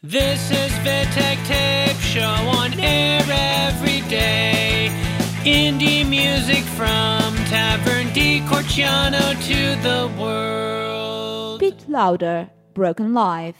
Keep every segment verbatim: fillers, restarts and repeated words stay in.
This is Vitek Tape Show on air every day. Indie music from Tavern di Corciano to the world. Bit louder, Broken Life.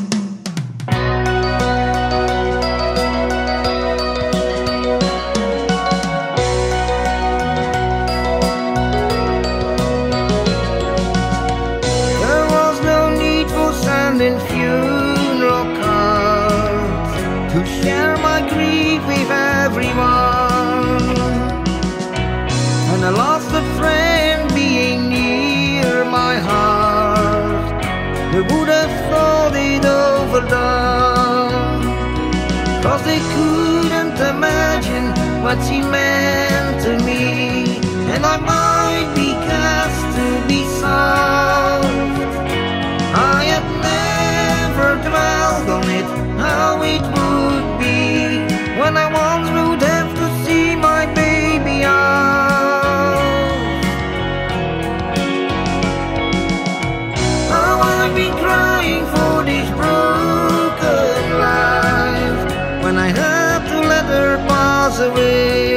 There was no need for sending funeral cards to share my grief with everyone. And I lost a friend being near my heart. They would have thought it overdone, 'cause they couldn't imagine what she meant to me. And I might be cast to be soft. I had never dwelled on it, how it would be when I once would have to see my baby off. How I've been crying for this broken life when I had to let her pass away.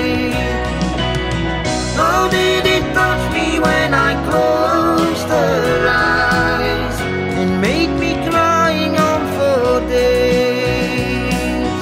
How did it touch me when I closed her eyes and made me crying on for days.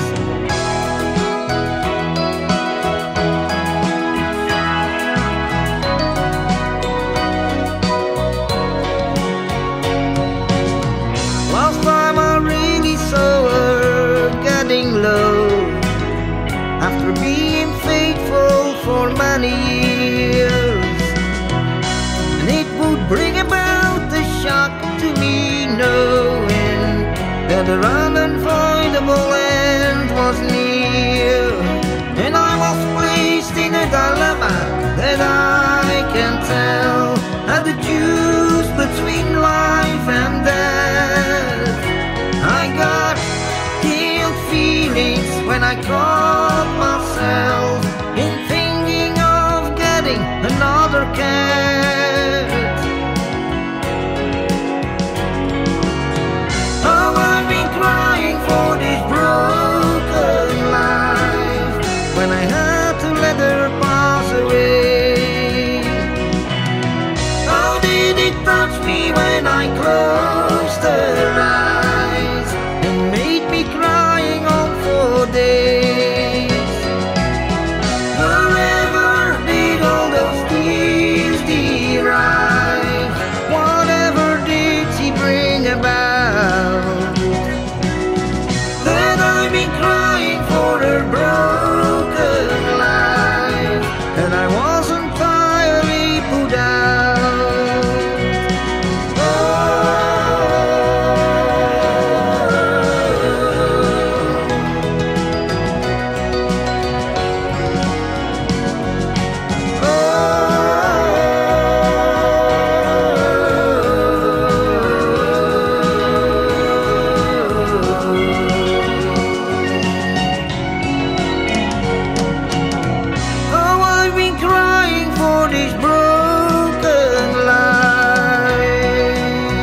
Last time I really saw her getting low, after being faithful for many years, and it would bring about the shock to me knowing that the unavoidable end was near. And I was placed in a dilemma that I can tell had the juice between life and death. I got guilt feelings when I caught myself in thinking of getting another cat. Oh, I've been crying for this broken life when I had to let her pass away. How did it touch me when I closed her eyes and made me crying on for days? Wherever did all those tears derive? Whatever did she bring about? Then I've been crying for her broken life, and I was entirely put out. Oh, I've been crying for this broken life.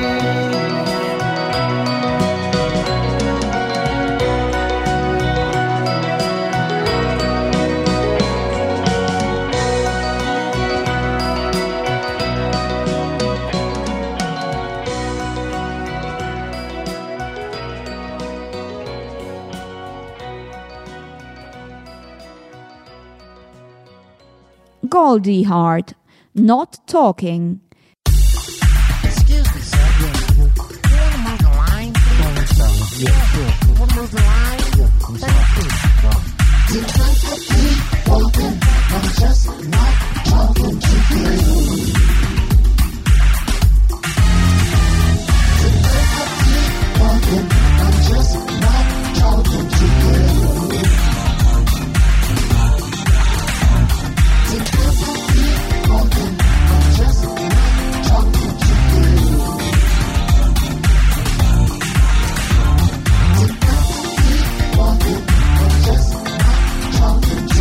Goldie Hawn, Not Talking. Excuse me, sir. You want to move the line, please? Yeah, sure. You want to move the line? Thank you. I'm just not talking to you. I'm just not talking to you. I'm just not talking to you. I'm just not talking to you.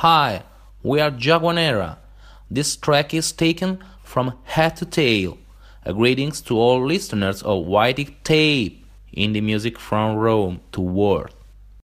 Hi, we are Jaguanera. This track is taken from Head to Tail. A greetings to all listeners of White Tape, indie music from Rome to world.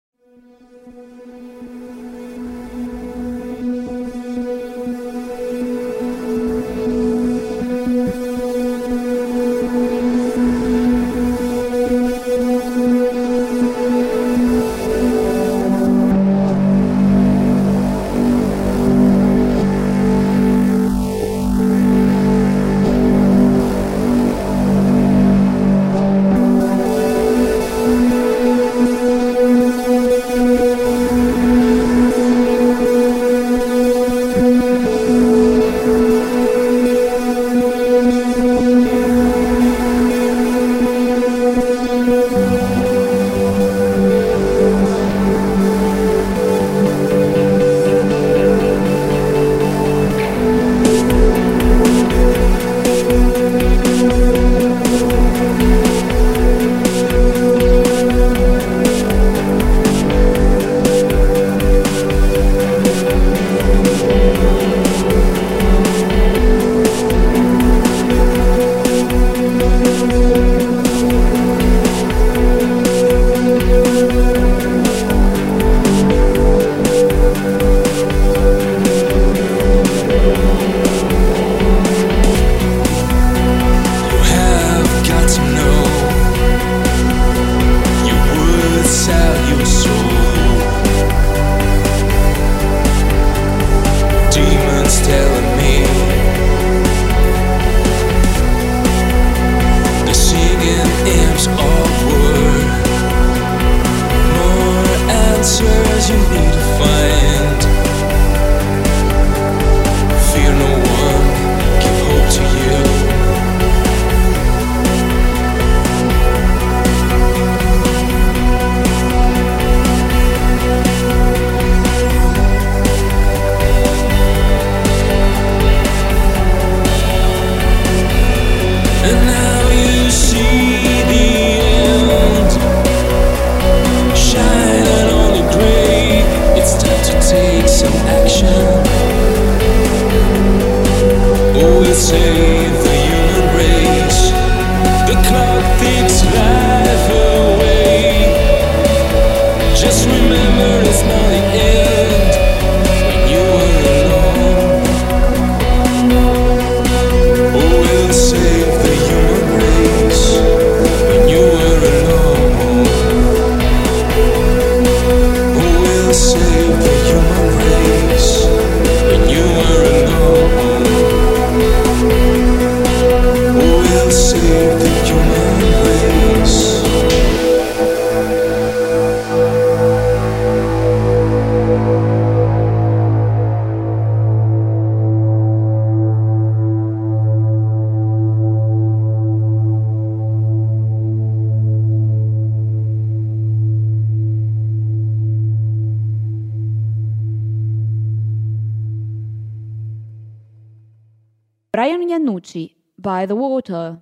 Brian Iannucci, By the Water.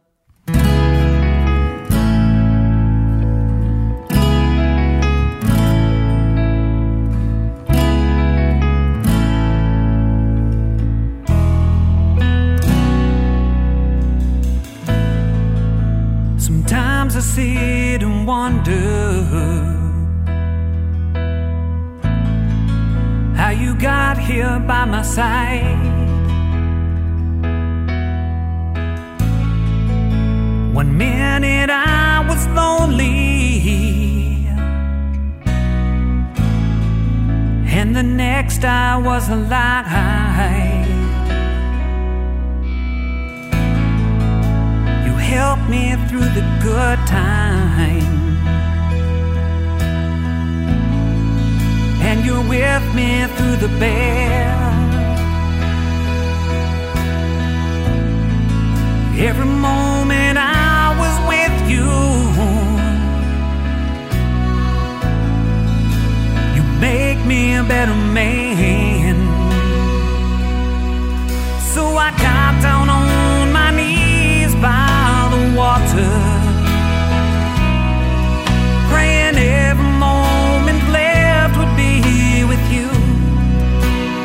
Sometimes I sit and wonder how you got here by my side. One minute I was lonely, and the next I was alive. You helped me through the good times, and you're with me through the bad. Every moment I was with you, you make me a better man. So I got down on my knees by the water, praying every moment left would be with you.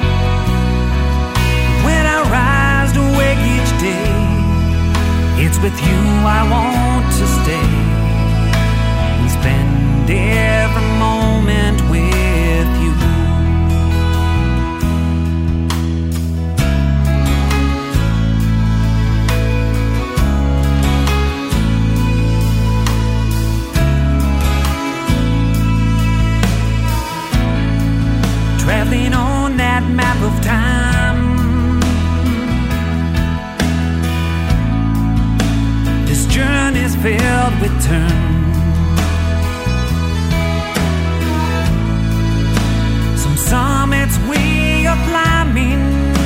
traveling on that map of time. This journey's filled with turns. Some summits we are climbing,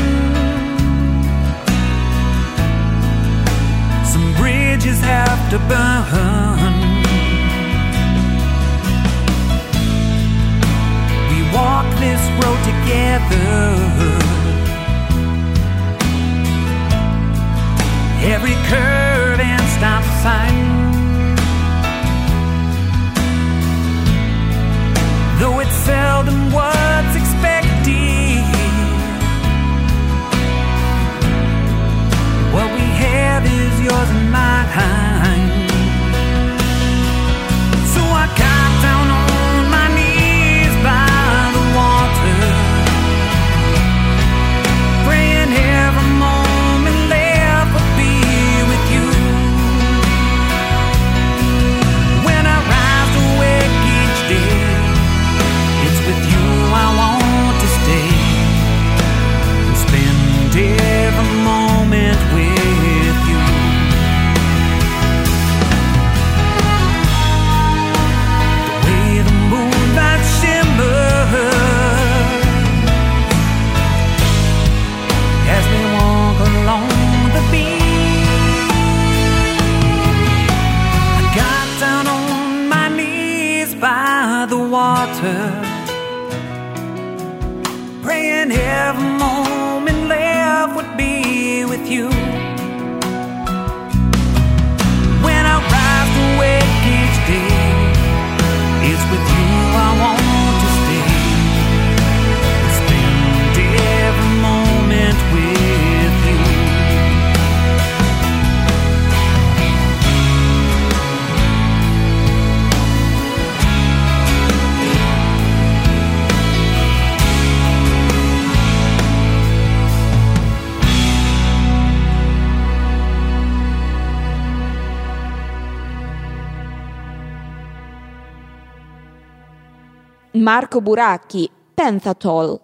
some bridges have to burn. We walk this road together, every curve and stop sign. Though it's seldom what's expected, what we have is yours and mine. So I got down on my knees by the water, praying every moment left would be with you. When I rise to wake each day, it's with you I want to stay and spend every moment with you. The way the moonlight shimmers as we walk along the beach. I got down on my knees by the water, praying every moment left would be with you. When I rise to wake each day, it's with you I want to stay and spend every moment with you. Marco Buracchi, Pentatol.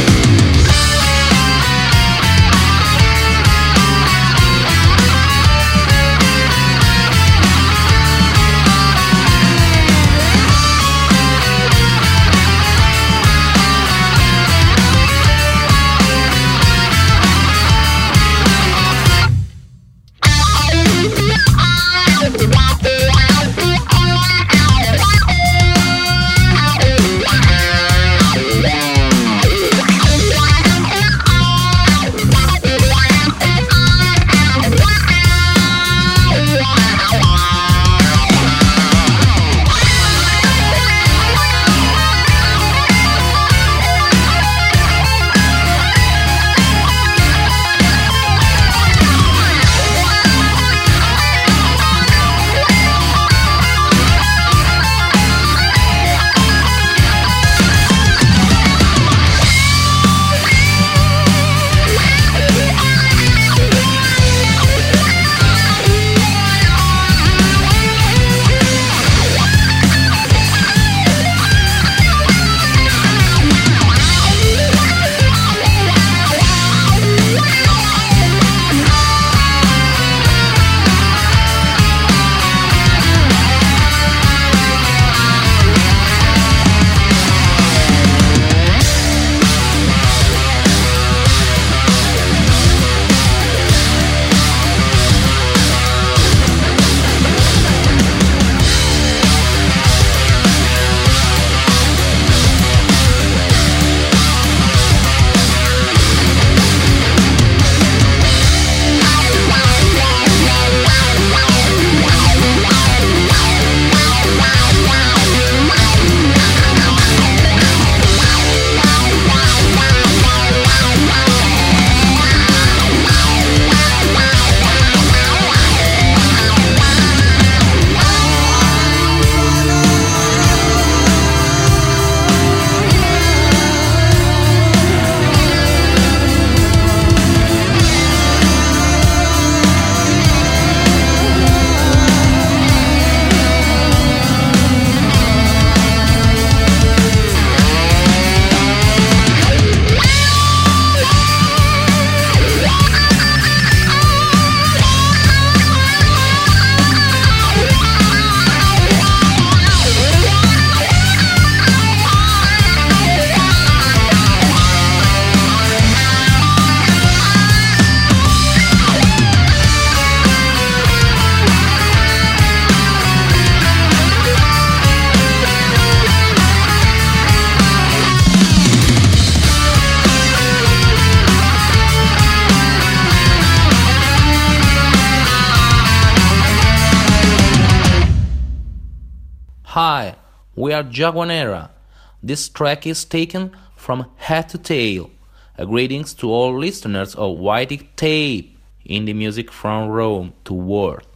I Hi, we are Jaguanera. This track is taken from Head to Tail. A greetings to all listeners of White Tape, indie music from Rome to World.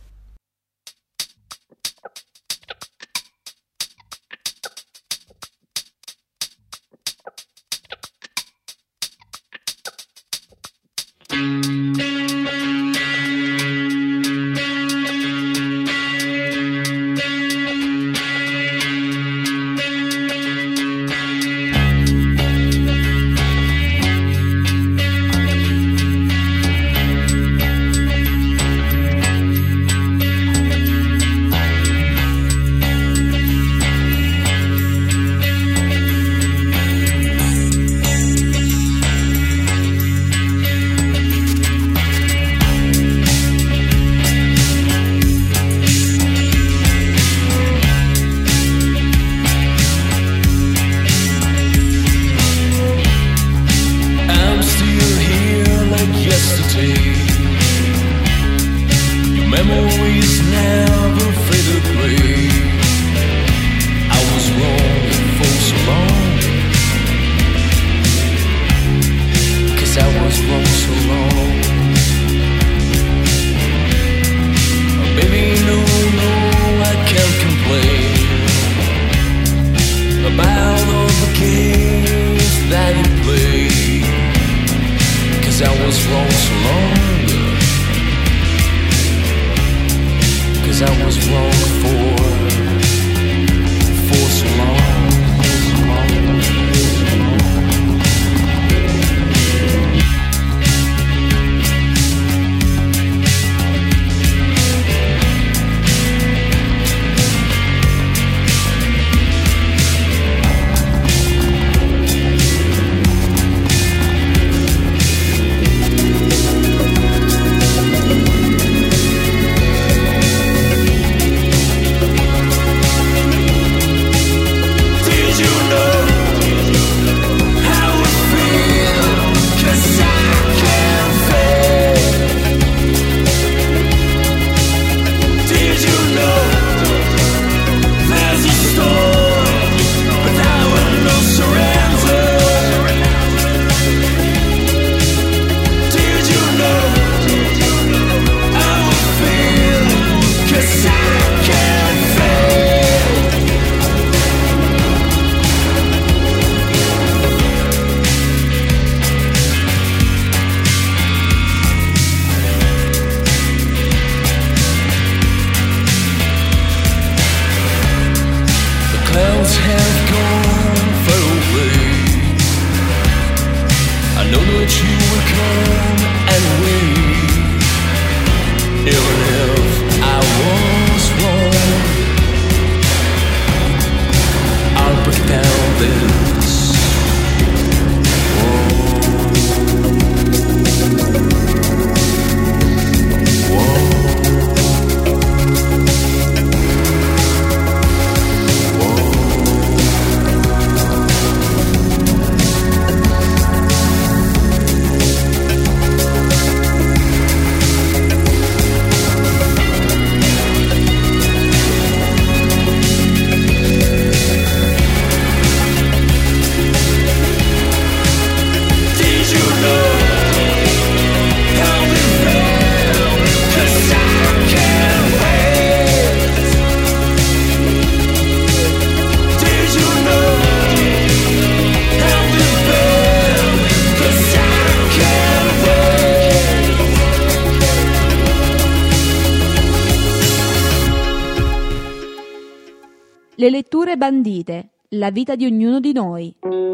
Le letture bandite, la vita di ognuno di noi.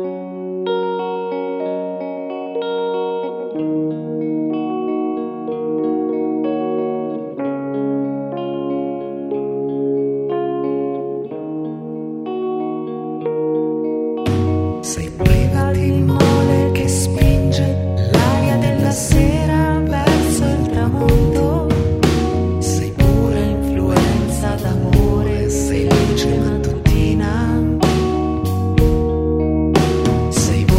Sei priva del mole che spinge l'aria della sera verso il tramonto. Sei pura influenza d'amore, sei luce mattutina. Sei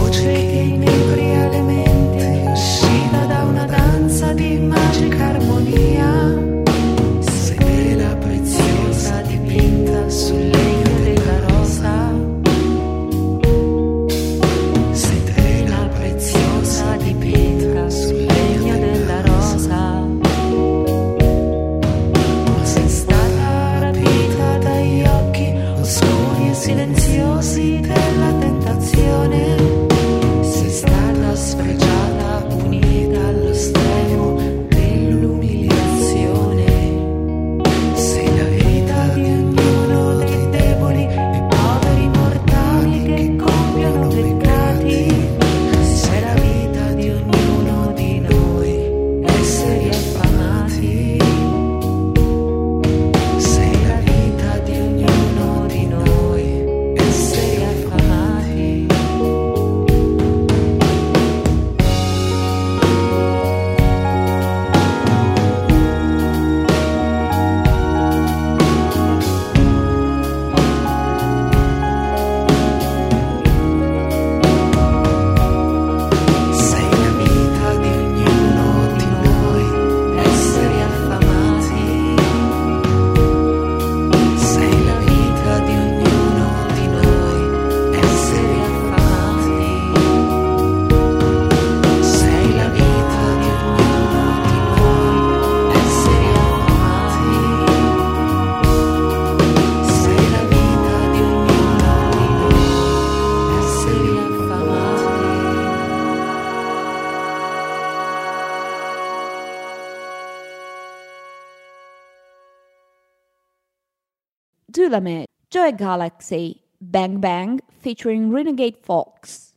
Dulame, Joy Galaxy, Bang Bang featuring Renegade Fox.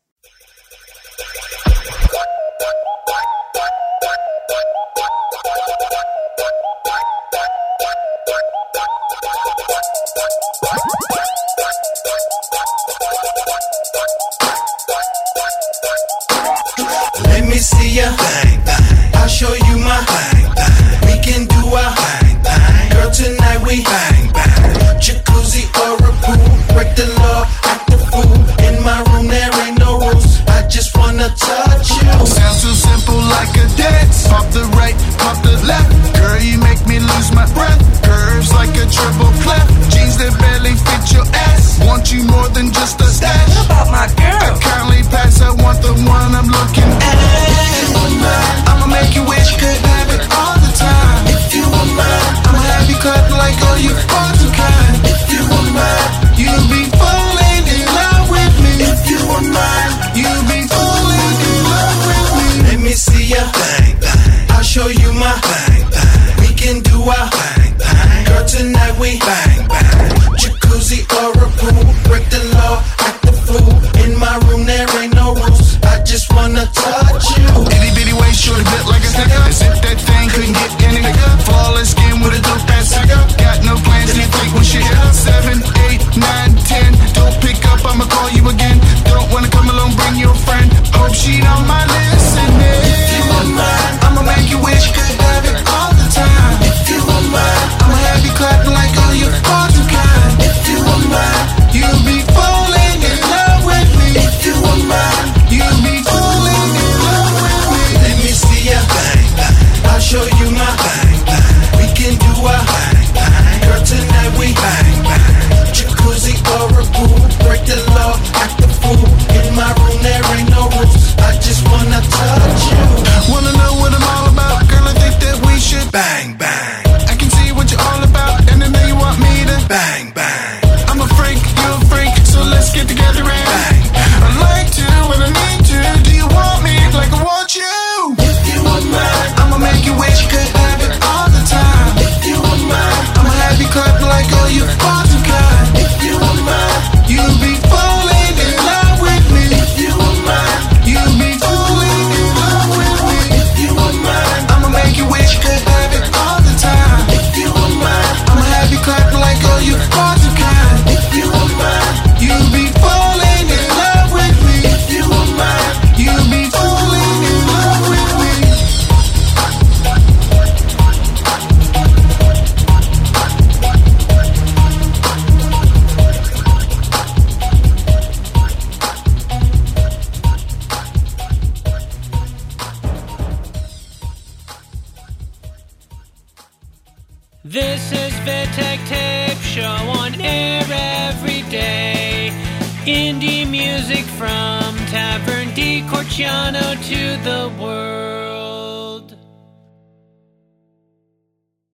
Let me see ya bang bang. I'll show you my bang bang. We can do a bang bang. Girl, tonight we bang bang. Jacuzzi or a pool. Break the law, act the fool. In my room there ain't no rules. I just wanna touch you. Sounds so simple like a dance. Pop the right, pop the left. Girl, you make me lose my breath. Curves like a triple clef. Jeans that barely fit your ass. Want you more than just a stash. What about my girl? I kindly pass, I want the one I'm looking at. If you were mine, I'ma make you wish you could have it all the time. If you were mine, I'ma have you cut like all you are too kind. If you were mine, you'll be falling in love with me. If you were mine, you'll be falling in love with me. Let me see ya bang bang. I'll show you my bang bang. We can do a bang bang. Girl, tonight we bang bang. Jacuzzi or a pool. Break the law, act the fool. In my room there ain't no rules. I just wanna touch you. Itty bitty waist, short built like a sticker. As if that thing couldn't get any bigger. Flawless skin with a dope ass sucker. Got no plans, you think when shit hit. Seven, eight, nine, ten. Don't pick up, I'ma call you again. Don't wanna come along, bring your friend. Hope she on my listening. If you were mine, I'ma make you wish you could have it all the time. If you were mine, I'ma have you clapping like all you are too kind. If you were mine, you'll be falling in love with me. If you were mine, you'll be falling in love with me. Let me see ya bang bang. I'll show you my bang bang. We can do a bang bang. Girl, tonight we bang bang. Jacuzzi or a pool. Break the law, act the fool. In my room there ain't no rules. I just wanna touch you. Wanna know what I'm all about? Girl, I think that we should Bang bang. I can see what you're all about. And I know you want me to Bang bang. I'm a freak, you're a freak. So let's get together and Bang bang. I like to when I need to. Do you want me like I want you? If you were mine, I'ma make you wish you could have it all the time. If you were mine, I'ma have you clapping like all you are too kind. If you were mine, you'll be falling in love with me. If you were mine, you'll be falling in love with me. If you were mine, I'ma make you wish you could have it all the time. If you were mine, I'ma have you clapping like all you are too kind. If you were mine, you'll be falling in love with me. If you were mine, you'll be falling in love with me. This is Vitek Tape Show on air every day. Indie music from Tavern di Corciano to the world.